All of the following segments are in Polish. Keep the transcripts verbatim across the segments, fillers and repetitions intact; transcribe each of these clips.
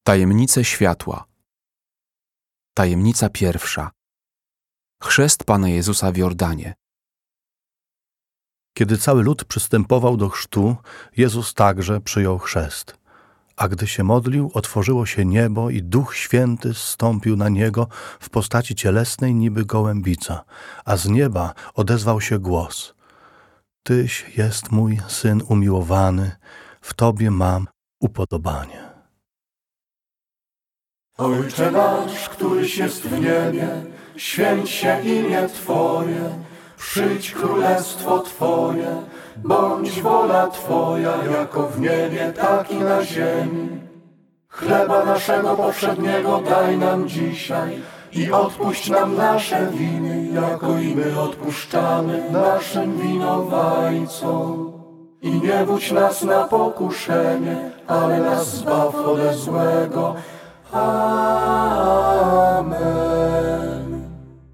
Tajemnice światła. Tajemnica pierwsza. Chrzest Pana Jezusa w Jordanie. Kiedy cały lud przystępował do chrztu, Jezus także przyjął chrzest. A gdy się modlił, otworzyło się niebo i Duch Święty zstąpił na Niego w postaci cielesnej niby gołębica, a z nieba odezwał się głos: Tyś jest mój Syn umiłowany, w Tobie mam upodobanie. Ojcze nasz, któryś jest w niebie, święć się imię Twoje, przyjdź królestwo Twoje, bądź wola Twoja, jako w niebie, tak i na ziemi. Chleba naszego powszedniego daj nam dzisiaj i odpuść nam nasze winy, jako i my odpuszczamy naszym winowajcom. I nie wódź nas na pokuszenie, ale nas zbaw ode złego. Amen.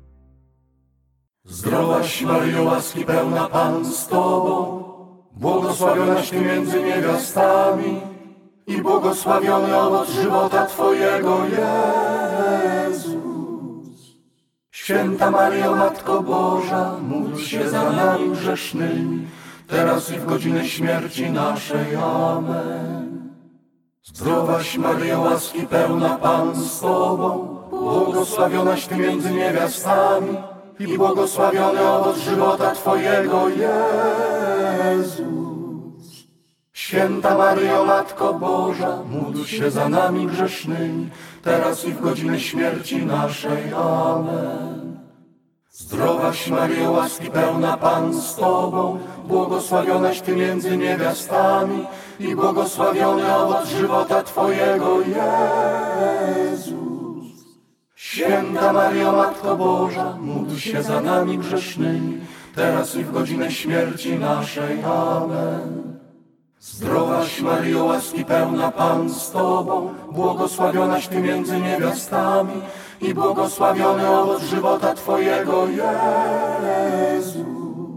Zdrowaś Maryjo, łaski pełna, Pan z Tobą, błogosławionaś Ty między niewiastami i błogosławiony owoc żywota Twojego, Jezus. Święta Maryjo, Matko Boża, módl się za nami grzesznymi, teraz i w godzinę śmierci naszej. Amen. Zdrowaś Maryjo, łaski pełna, Pan z Tobą, błogosławionaś Ty między niewiastami i błogosławiony owoc żywota Twojego, Jezus. Święta Maryjo, Matko Boża, módl się za nami grzesznymi, teraz i w godzinę śmierci naszej. Amen. Zdrowaś Maryjo, łaski pełna, Pan z Tobą, błogosławionaś Ty między niewiastami i błogosławiony owoc żywota Twojego, Jezus. Święta Maryjo, Matko Boża, módl się za nami grzesznymi, teraz i w godzinę śmierci naszej. Amen. Zdrowaś Maryjo, łaski pełna, Pan z Tobą, błogosławionaś Ty między niewiastami i błogosławiony owoc żywota Twojego, Jezus.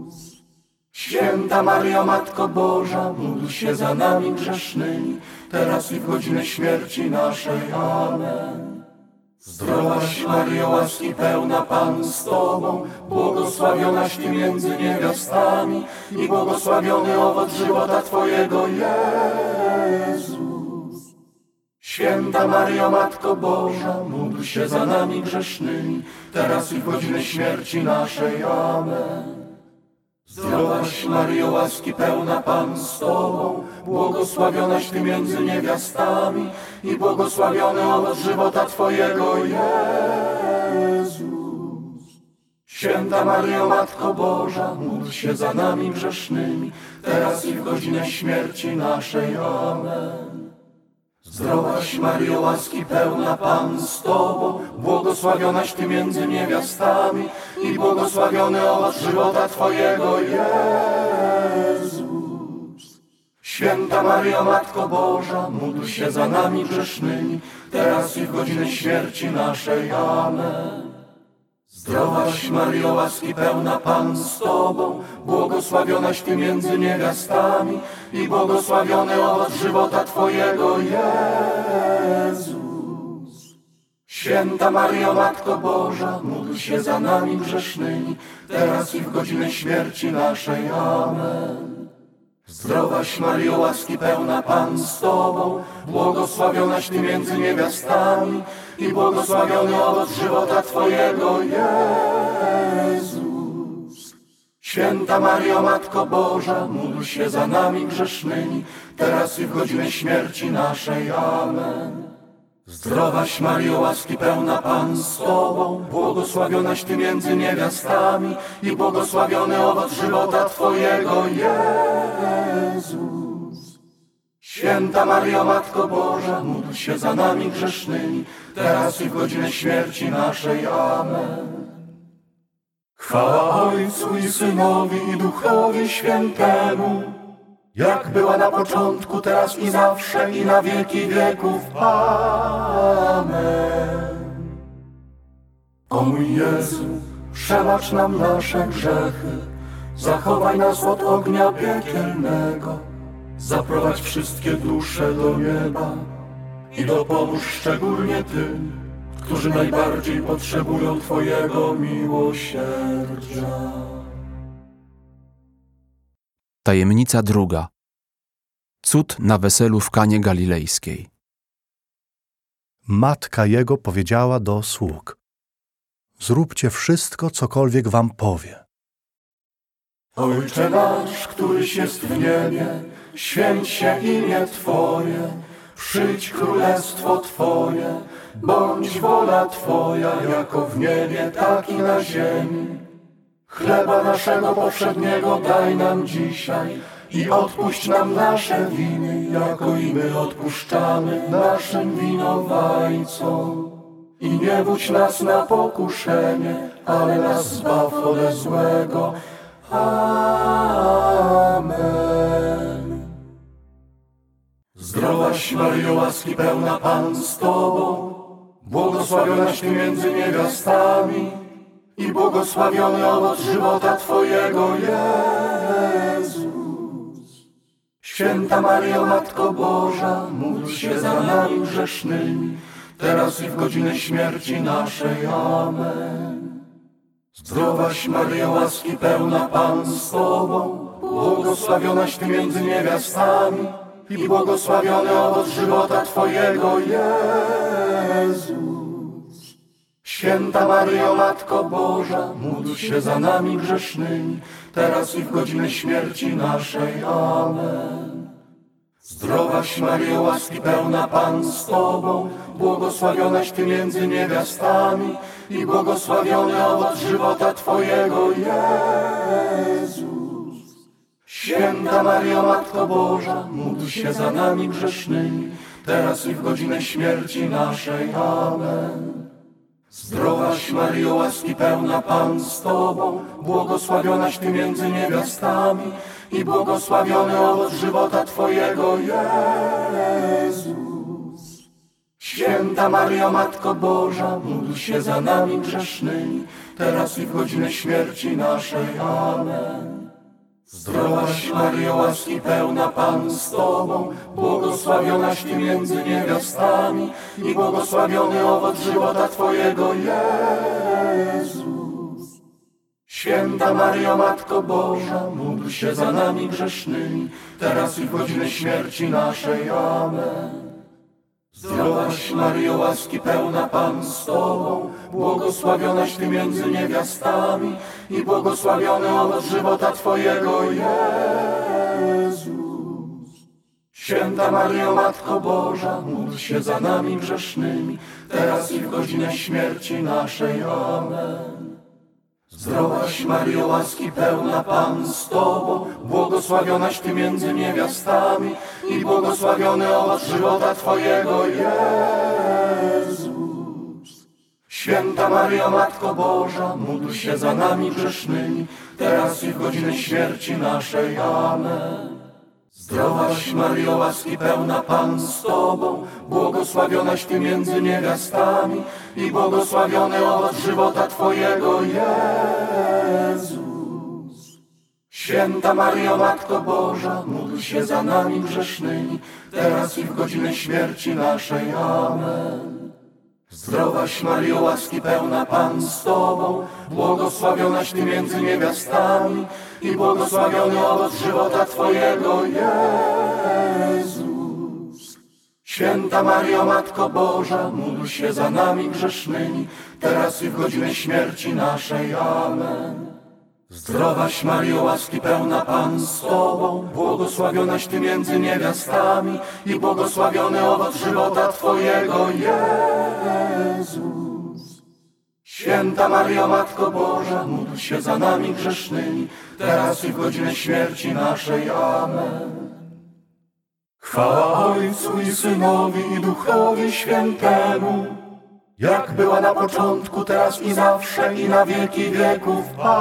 Święta Maryjo, Matko Boża, módl się za nami grzesznymi, teraz i w godzinę śmierci naszej. Amen. Zdrowaś Maryjo, łaski pełna, Pan z Tobą, błogosławionaś Ty między niewiastami i błogosławiony owoc żywota Twojego, Jezus. Święta Maryjo, Matko Boża, módl się za nami grzesznymi, teraz i w godzinę śmierci naszej. Amen. Zdrowaś Maryjo, łaski pełna, Pan z Tobą, błogosławionaś Ty między niewiastami i błogosławiony owoc żywota Twojego, Jezus. Święta Maryjo, Matko Boża, módl się za nami grzesznymi, teraz i w godzinę śmierci naszej. Amen. Zdrowaś Maryjo, łaski pełna, Pan z Tobą, błogosławionaś Ty między niewiastami i błogosławiony owoc żywota Twojego, Jezus. Święta Maryjo, Matko Boża, módl się za nami grzesznymi, teraz i w godzinę śmierci naszej. Amen. Zdrowaś Maryjo, łaski pełna, Pan z Tobą, błogosławionaś Ty między niewiastami i błogosławiony owoc żywota Twojego, Jezus. Święta Maryjo, Matko Boża, módl się za nami grzesznymi, teraz i w godzinę śmierci naszej. Amen. Zdrowaś Maryjo, łaski pełna, Pan z Tobą, błogosławionaś Ty między niewiastami i błogosławiony owoc żywota Twojego, Jezus. Święta Maryjo, Matko Boża, módl się za nami grzesznymi, teraz i w godzinę śmierci naszej. Amen. Zdrowaś Maryjo, łaski pełna, Pan z Tobą, błogosławionaś Ty między niewiastami i błogosławiony owoc żywota Twojego, Jezus. Święta Maryjo, Matko Boża, módl się za nami grzesznymi, teraz i w godzinę śmierci naszej. Amen. Chwała Ojcu i Synowi i Duchowi Świętemu, jak była na początku, teraz i zawsze, i na wieki wieków. Amen. O mój Jezu, przebacz nam nasze grzechy, zachowaj nas od ognia piekielnego, zaprowadź wszystkie dusze do nieba i dopomóż szczególnie tym, którzy najbardziej potrzebują Twojego miłosierdzia. Tajemnica druga. Cud na weselu w Kanie Galilejskiej. Matka jego powiedziała do sług: zróbcie wszystko, cokolwiek wam powie. Ojcze nasz, któryś jest w niebie, święć się imię Twoje, przyjdź królestwo Twoje, bądź wola Twoja, jako w niebie, tak i na ziemi. Chleba naszego powszedniego daj nam dzisiaj i odpuść nam nasze winy, jako i my odpuszczamy naszym winowajcom. I nie wódź nas na pokuszenie, ale nas zbaw ode złego. Amen. Zdrowaś Maryjo, łaski pełna, Pan z Tobą, błogosławionaś Ty między niewiastami i błogosławiony owoc żywota Twojego, Jezus. Święta Maryjo, Matko Boża, módl się za nami grzesznymi, teraz i w godzinę śmierci naszej. Amen. Zdrowaś Maryjo, łaski pełna, Pan z Tobą, błogosławionaś Ty między niewiastami i błogosławiony owoc żywota Twojego, Jezus. Święta Maryjo, Matko Boża, módl się za nami grzesznymi, teraz i w godzinę śmierci naszej. Amen. Zdrowaś Maryjo, łaski pełna, Pan z Tobą, błogosławionaś Ty między niewiastami i błogosławiony owoc żywota Twojego, Jezus. Święta Maryjo, Matko Boża, módl się za nami grzesznymi, teraz i w godzinę śmierci naszej. Amen. Zdrowaś Maryjo, łaski pełna, Pan z Tobą, błogosławionaś Ty między niewiastami i błogosławiony owoc żywota Twojego, Jezus. Święta Maryjo, Matko Boża, módl się za nami grzesznymi, teraz i w godzinę śmierci naszej. Amen. Zdrowaś Maryjo, łaski pełna, Pan z Tobą, błogosławionaś Ty między niewiastami i błogosławiony owoc żywota Twojego, Jezus. Święta Maryjo, Matko Boża, módl się za nami grzesznymi, teraz i w godzinę śmierci naszej. Amen. Zdrowaś Maryjo, łaski pełna, Pan z Tobą, błogosławionaś Ty między niewiastami i błogosławiony owoc żywota Twojego, Jezus. Święta Maryjo, Matko Boża, módl się za nami grzesznymi, teraz i w godzinę śmierci naszej. Amen. Zdrowaś Maryjo, łaski pełna, Pan z Tobą, błogosławionaś Ty między niewiastami i błogosławiony owoc żywota Twojego, Jezus. Święta Maryjo, Matko Boża, módl się za nami grzesznymi, teraz i w godzinę śmierci naszej. Amen. Zdrowaś Maryjo, łaski pełna, Pan z Tobą, błogosławionaś Ty między niewiastami i błogosławiony owoc żywota Twojego, Jezus. Święta Maryjo, Matko Boża, módl się za nami grzesznymi, teraz i w godzinę śmierci naszej. Amen. Zdrowaś Maryjo, łaski pełna, Pan z Tobą, błogosławionaś Ty między niewiastami i błogosławiony owoc żywota Twojego, Jezus. Święta Maryjo, Matko Boża, módl się za nami grzesznymi, teraz i w godzinę śmierci naszej. Amen. Zdrowaś Maryjo, łaski pełna, Pan z Tobą, błogosławionaś Ty między niewiastami i błogosławiony owoc żywota Twojego, Jezus. Święta Maryjo, Matko Boża, módl się za nami grzesznymi, teraz i w godzinę śmierci naszej. Amen. Chwała Ojcu i Synowi i Duchowi Świętemu, jak była na początku, teraz i zawsze, i na wieki wieków.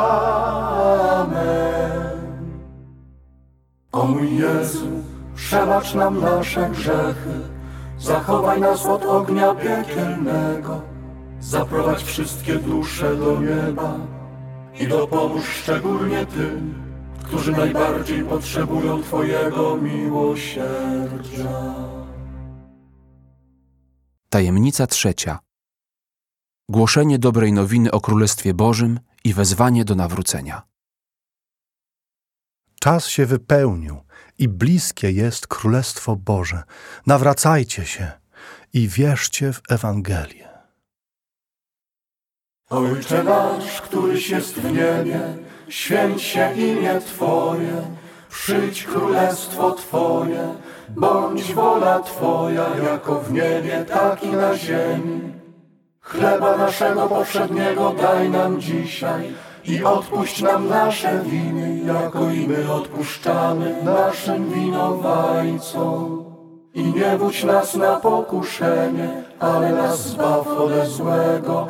Amen. O mój Jezu, przebacz nam nasze grzechy, zachowaj nas od ognia piekielnego, zaprowadź wszystkie dusze do nieba i dopomóż szczególnie tym, którzy najbardziej potrzebują Twojego miłosierdzia. Tajemnica trzecia. Głoszenie dobrej nowiny o Królestwie Bożym i wezwanie do nawrócenia. Czas się wypełnił i bliskie jest Królestwo Boże. Nawracajcie się i wierzcie w Ewangelię. Ojcze nasz, któryś jest w niebie, święć się imię Twoje, przyjdź królestwo Twoje, bądź wola Twoja, jako w niebie, tak i na ziemi. Chleba naszego powszedniego daj nam dzisiaj i odpuść nam nasze winy, jako i my odpuszczamy naszym winowajcom. I nie wódź nas na pokuszenie, ale nas zbaw ode złego.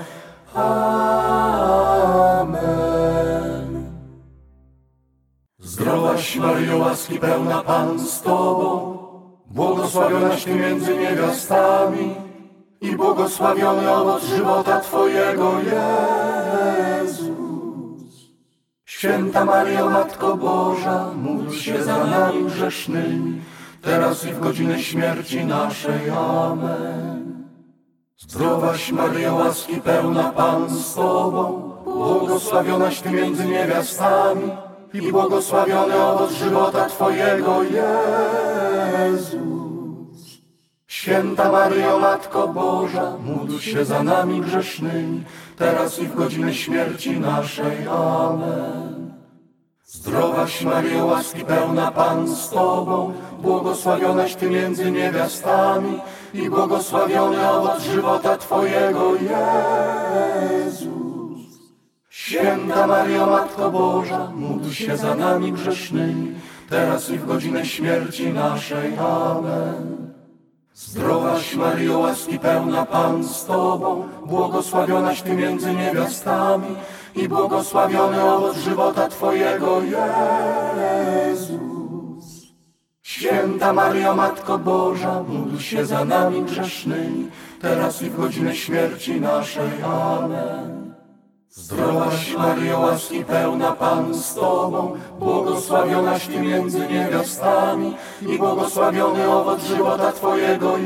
Amen. Zdrowaś Maryjo, łaski pełna, Pan z Tobą, błogosławionaś Ty między niewiastami i błogosławiony owoc żywota Twojego, Jezus. Święta Maryjo, Matko Boża, módl się za nami grzesznymi, teraz i w godzinę śmierci naszej. Amen. Zdrowaś Maryjo, łaski pełna, Pan z Tobą, błogosławionaś Ty między niewiastami i błogosławiony owoc żywota Twojego, Jezus. Święta Maryjo, Matko Boża, módl się za nami grzesznymi, teraz i w godzinę śmierci naszej. Amen. Zdrowaś Maryjo, łaski pełna, Pan z Tobą, błogosławionaś Ty między niewiastami i błogosławiony owoc żywota Twojego, Jezus. Święta Maryjo, Matko Boża, módl się za nami grzesznymi, teraz i w godzinę śmierci naszej. Amen. Zdrowaś Maryjo, łaski pełna, Pan z Tobą, błogosławionaś Ty między niewiastami i błogosławiony owoc żywota Twojego, Jezus. Święta Maryjo, Matko Boża, módl się za nami grzesznymi, teraz i w godzinę śmierci naszej. Amen. Zdrowaś Maryjo, łaski pełna, Pan z Tobą, błogosławionaś Ty między niewiastami i błogosławiony owoc żywota Twojego,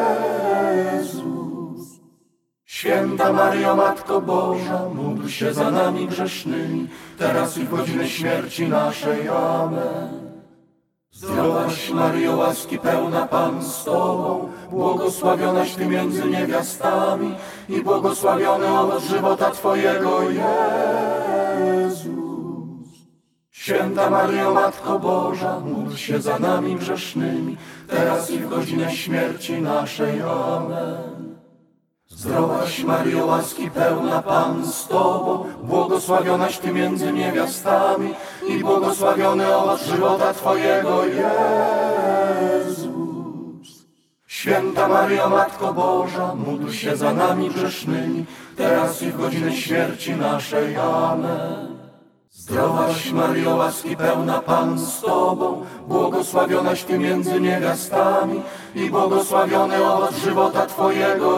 Jezus. Święta Maryjo, Matko Boża, módl się za nami grzesznymi, teraz i w godzinę śmierci naszej. Amen. Zdrowaś Maryjo, łaski pełna, Pan z Tobą, błogosławionaś Ty między niewiastami i błogosławiony owoc żywota Twojego, Jezus. Święta Maryjo, Matko Boża, módl się za nami grzesznymi, teraz i w godzinę śmierci naszej. Amen. Zdrowaś Maryjo, łaski pełna, Pan z Tobą, błogosławionaś Ty między niewiastami i błogosławiony owoc żywota Twojego, Jezus. Święta Maryjo, Matko Boża, módl się za nami grzesznymi, teraz i w godzinę śmierci naszej. Amen. Zdrowaś Maryjo, łaski pełna, Pan z Tobą, błogosławionaś Ty między niewiastami i błogosławiony owoc żywota Twojego,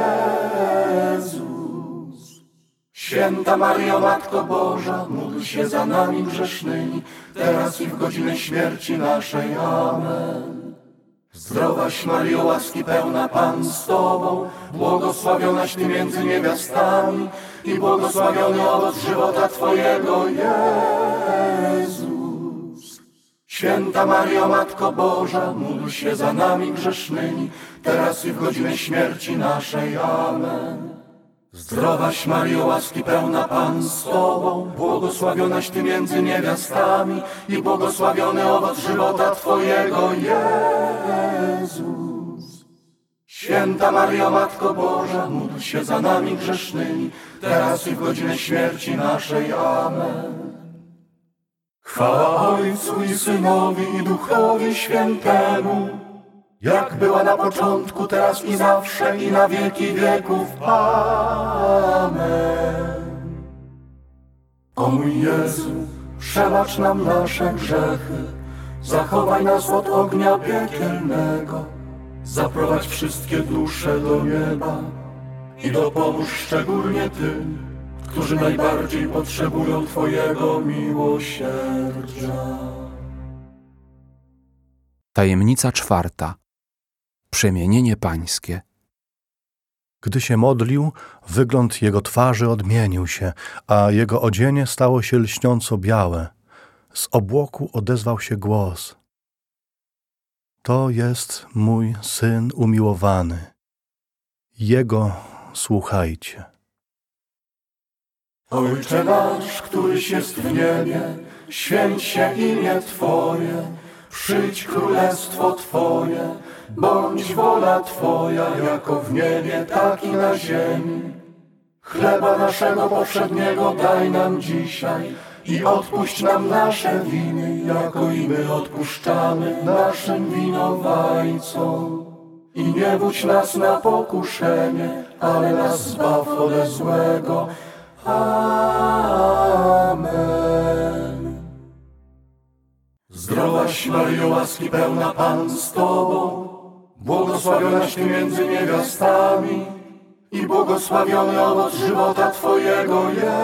Jezus. Święta Maryjo, Matko Boża, módl się za nami grzesznymi, teraz i w godzinę śmierci naszej. Amen. Zdrowaś Maryjo, łaski pełna, Pan z Tobą, błogosławionaś Ty między niewiastami i błogosławiony owoc żywota Twojego, Jezus. Święta Maryjo, Matko Boża, módl się za nami grzesznymi, teraz i w godzinę śmierci naszej. Amen. Zdrowaś Maryjo, łaski pełna, Pan z Tobą, błogosławionaś Ty między niewiastami i błogosławiony owoc żywota Twojego, Jezus. Święta Maryjo, Matko Boża, módl się za nami grzesznymi, teraz i w godzinę śmierci naszej. Amen. Chwała Ojcu i Synowi i Duchowi Świętemu, jak była na początku, teraz i zawsze, i na wieki wieków. Amen. O mój Jezu, przebacz nam nasze grzechy, zachowaj nas od ognia piekielnego, zaprowadź wszystkie dusze do nieba i dopomóż szczególnie tym, którzy najbardziej potrzebują Twojego miłosierdzia. Tajemnica czwarta. Przemienienie Pańskie. Gdy się modlił, wygląd jego twarzy odmienił się, a jego odzienie stało się lśniąco białe. Z obłoku odezwał się głos: To jest mój Syn umiłowany. Jego słuchajcie. Ojcze nasz, któryś jest w niebie, święć się imię Twoje, przyjdź królestwo Twoje, bądź wola Twoja, jako w niebie, tak i na ziemi. Chleba naszego powszedniego daj nam dzisiaj i odpuść nam nasze winy, jako i my odpuszczamy naszym winowajcom. I nie wódź nas na pokuszenie, ale nas zbaw ode złego. Amen. Zdrowaś Maryjo, łaski pełna, Pan z Tobą, błogosławionaś Ty między niewiastami i błogosławiony owoc żywota Twojego,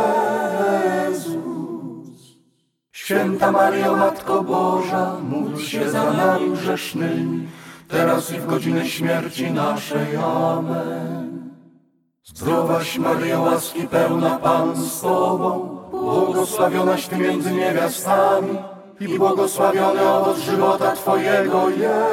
Jezus. Święta Maryjo, Matko Boża, módl się za nami grzesznymi, teraz i w godzinę śmierci naszej. Amen. Zdrowaś Maryjo, łaski pełna, Pan z Tobą, błogosławionaś Ty między niewiastami i błogosławiony owoc żywota Twojego,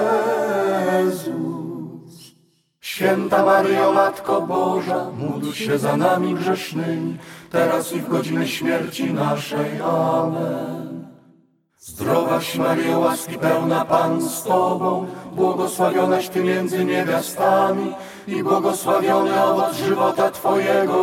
Jezus. Święta Maryjo, Matko Boża, módl się za nami grzesznymi, teraz i w godzinę śmierci naszej. Amen. Zdrowaś Maryjo, łaski pełna, Pan z Tobą, błogosławionaś Ty między niewiastami i błogosławiony owoc żywota Twojego,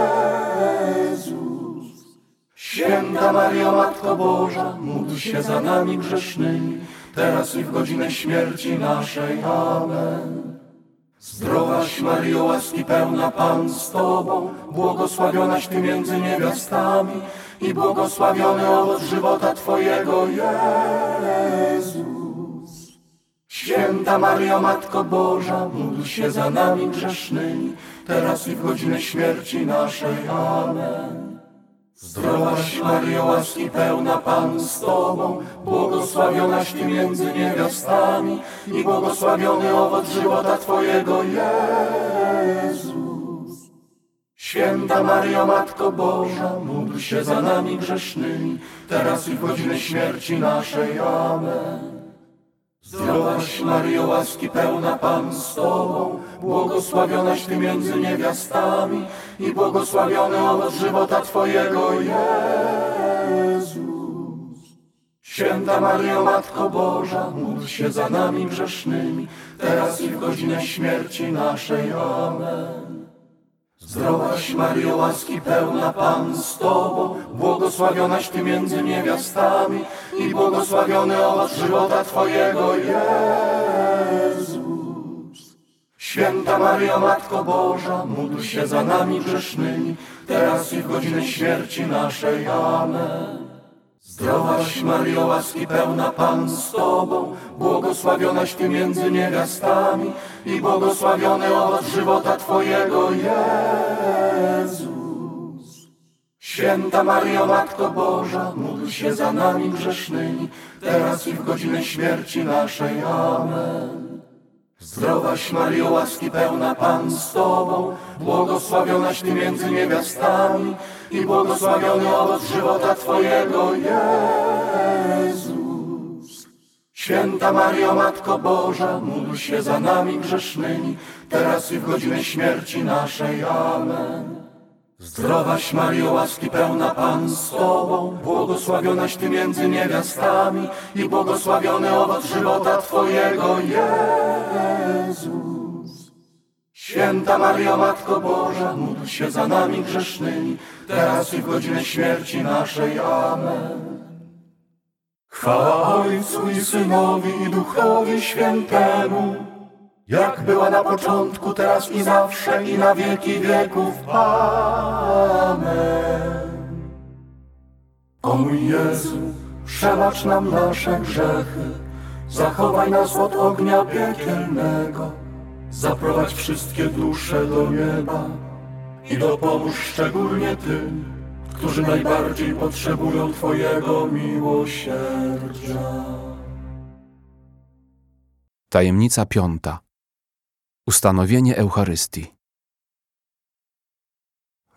Jezus. Święta Maryjo, Matko Boża, módl się za nami grzesznymi, teraz i w godzinę śmierci naszej. Amen. Zdrowaś Maryjo, łaski pełna, Pan z Tobą, błogosławionaś Ty między niewiastami i błogosławiony owoc żywota Twojego, Jezus. Święta Maryjo, Matko Boża, módl się za nami grzesznymi, teraz i w godzinę śmierci naszej. Amen. Zdrowaś Maryjo, łaski pełna, Pan z Tobą, błogosławionaś Ty między niewiastami i błogosławiony owoc żywota Twojego, Jezus. Święta Maryjo, Matko Boża, módl się za nami grzesznymi, teraz i w godzinę śmierci naszej. Amen. Zdrowaś Maryjo, łaski pełna, Pan z Tobą, błogosławionaś Ty między niewiastami i błogosławiony owoc żywota Twojego, Jezus. Święta Maryjo, Matko Boża, módl się za nami grzesznymi, teraz i w godzinę śmierci naszej. Amen. Zdrowaś Maryjo, łaski pełna, Pan z Tobą, błogosławionaś Ty między niewiastami i błogosławiony owoc żywota Twojego, Jezus. Święta Maryjo, Matko Boża, módl się za nami grzesznymi, teraz i w godzinę śmierci naszej. Amen. Zdrowaś Maryjo, łaski pełna, Pan z Tobą, błogosławionaś Ty między niewiastami i błogosławiony owoc żywota Twojego, Jezus. Święta Maryjo, Matko Boża, módl się za nami grzesznymi, teraz i w godzinę śmierci naszej. Amen. Zdrowaś Maryjo, łaski pełna, Pan z Tobą, błogosławionaś Ty między niewiastami i błogosławiony owoc żywota Twojego, Jezus. Święta Maryjo, Matko Boża, módl się za nami grzesznymi, teraz i w godzinę śmierci naszej. Amen. Zdrowaś Maryjo, łaski pełna, Pan z Tobą, błogosławionaś Ty między niewiastami i błogosławiony owoc żywota Twojego, Jezus. Święta Maryjo, Matko Boża, módl się za nami grzesznymi, teraz i w godzinę śmierci naszej. Amen. Chwała Ojcu i Synowi i Duchowi Świętemu, jak była na początku, teraz i zawsze, i na wieki wieków. Amen. O mój Jezu, przebacz nam nasze grzechy, zachowaj nas od ognia piekielnego, zaprowadź wszystkie dusze do nieba i dopomóż szczególnie tym, którzy najbardziej potrzebują Twojego miłosierdzia. Tajemnica piąta. Ustanowienie Eucharystii.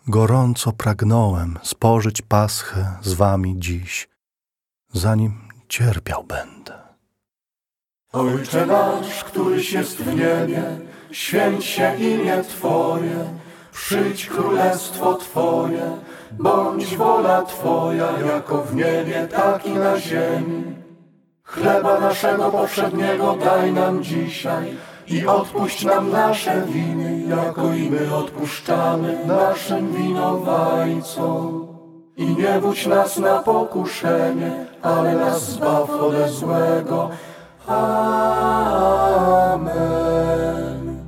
Gorąco pragnąłem spożyć paschę z wami dziś, zanim cierpiał będę. Ojcze nasz, któryś jest w niebie, święć się imię Twoje, przyjdź królestwo Twoje, bądź wola Twoja, jako w niebie, tak i na ziemi. Chleba naszego powszedniego daj nam dzisiaj i odpuść nam nasze winy, jako i my odpuszczamy naszym winowajcom. I nie wódź nas na pokuszenie, ale nas zbaw ode złego. Amen.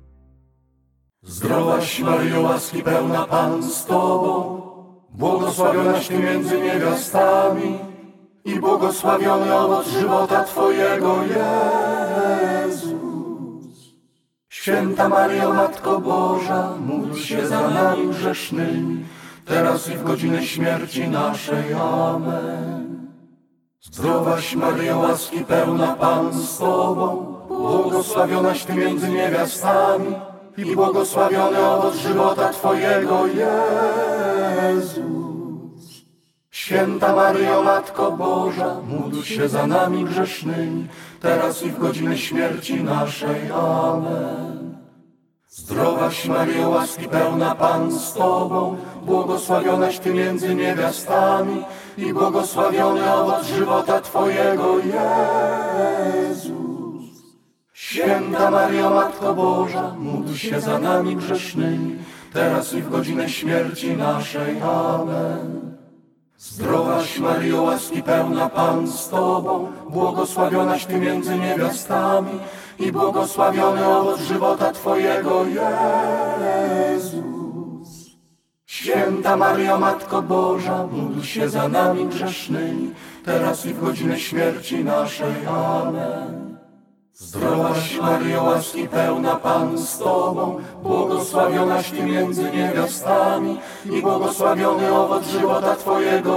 Zdrowaś Maryjo, łaski pełna, Pan z Tobą, błogosławionaś Ty między niewiastami i błogosławiony owoc żywota Twojego, Jezus. Święta Maryjo, Matko Boża, módl się za nami grzesznymi, teraz i w godzinę śmierci naszej. Amen. Zdrowaś Maryjo, łaski pełna, Pan z Tobą, błogosławionaś Ty między niewiastami i błogosławiony owoc żywota Twojego, Jezus. Święta Maryjo, Matko Boża, módl się za nami grzesznymi, teraz i w godzinę śmierci naszej. Amen. Zdrowaś Maryjo, łaski pełna, Pan z Tobą, błogosławionaś Ty między niewiastami i błogosławiony owoc żywota Twojego, Jezus. Święta Maryjo, Matko Boża, módl się za nami grzesznymi, teraz i w godzinę śmierci naszej. Amen. Zdrowaś Maryjo, łaski pełna, Pan z Tobą, błogosławionaś Ty między niewiastami i błogosławiony owoc żywota Twojego, Jezus. Święta Maryjo, Matko Boża, módl się za nami grzesznymi, teraz i w godzinę śmierci naszej. Amen. Zdrowaś Maryjo, łaski pełna, Pan z Tobą, błogosławionaś Ty między niewiastami i błogosławiony owoc żywota Twojego,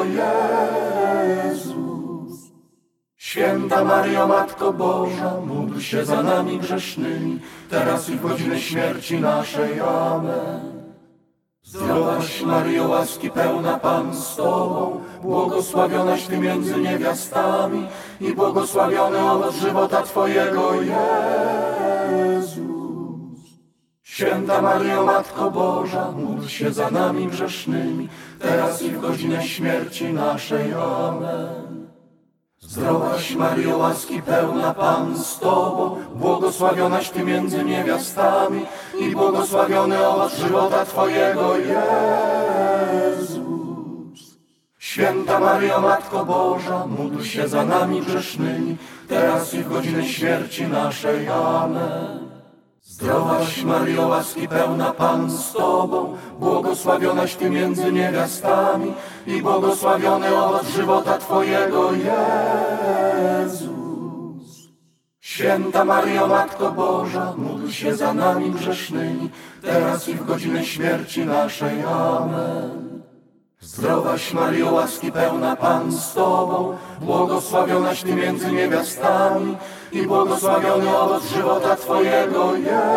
Jezus. Święta Maryjo, Matko Boża, módl się za nami grzesznymi, teraz i w godzinę śmierci naszej. Amen. Zdrowaś Maryjo, łaski pełna, Pan z Tobą, błogosławionaś Ty między niewiastami i błogosławiony owoc żywota Twojego, Jezus. Święta Maryjo, Matko Boża, módl się za nami grzesznymi, teraz i w godzinę śmierci naszej. Amen. Zdrowaś Maryjo, łaski pełna, Pan z Tobą, błogosławionaś Ty między niewiastami i błogosławiony owoc żywota Twojego, Jezus. Święta Maryjo, Matko Boża, módl się za nami grzesznymi, teraz i w godzinę śmierci naszej. Amen. Zdrowaś Maryjo, łaski pełna, Pan z Tobą, błogosławionaś Ty między niewiastami i błogosławiony owoc żywota Twojego, Jezus. Święta Maryjo, Matko Boża, módl się za nami grzesznymi, teraz i w godzinę śmierci naszej. Amen. Zdrowaś Maryjo, łaski pełna, Pan z Tobą, błogosławionaś Ty między niewiastami i błogosławiony owoc żywota Twojego,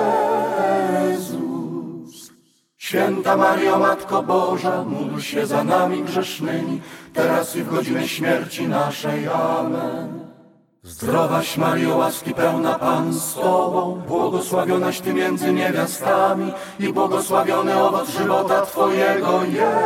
Jezus. Święta Maryjo, Matko Boża, módl się za nami grzesznymi, teraz i w godzinę śmierci naszej. Amen. Zdrowaś Maryjo, łaski pełna, Pan z Tobą, błogosławionaś Ty między niewiastami i błogosławiony owoc żywota Twojego,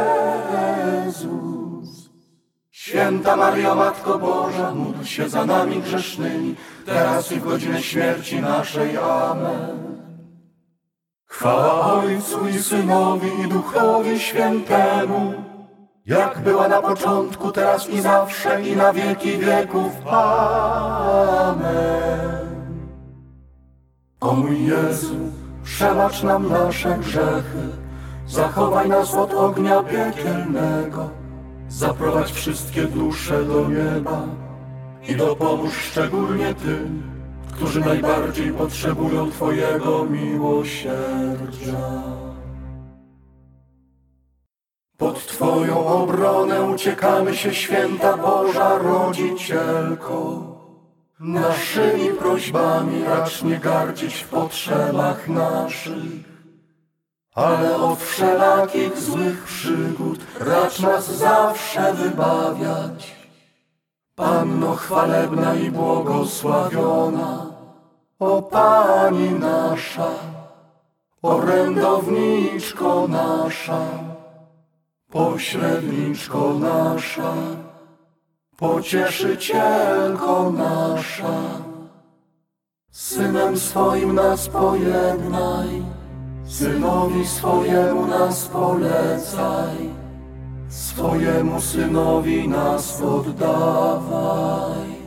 Jezus. Święta Maryjo, Matko Boża, módl się za nami grzesznymi, teraz i w godzinę śmierci naszej. Amen. Chwała Ojcu i Synowi i Duchowi Świętemu, jak była na początku, teraz i zawsze, i na wieki wieków. Amen. O mój Jezu, przebacz nam nasze grzechy, zachowaj nas od ognia piekielnego, zaprowadź wszystkie dusze do nieba i dopomóż szczególnie tym, którzy najbardziej potrzebują Twojego miłosierdzia. Pod Twoją obronę uciekamy się, Święta Boża Rodzicielko. Naszymi prośbami racz nie gardzić w potrzebach naszych, ale od wszelakich złych przygód racz nas zawsze wybawiać. Panno chwalebna i błogosławiona, o Pani nasza, orędowniczko nasza, pośredniczko nasza, pocieszycielko nasza. Synem swoim nas pojednaj, Synowi swojemu nas polecaj, swojemu Synowi nas poddawaj.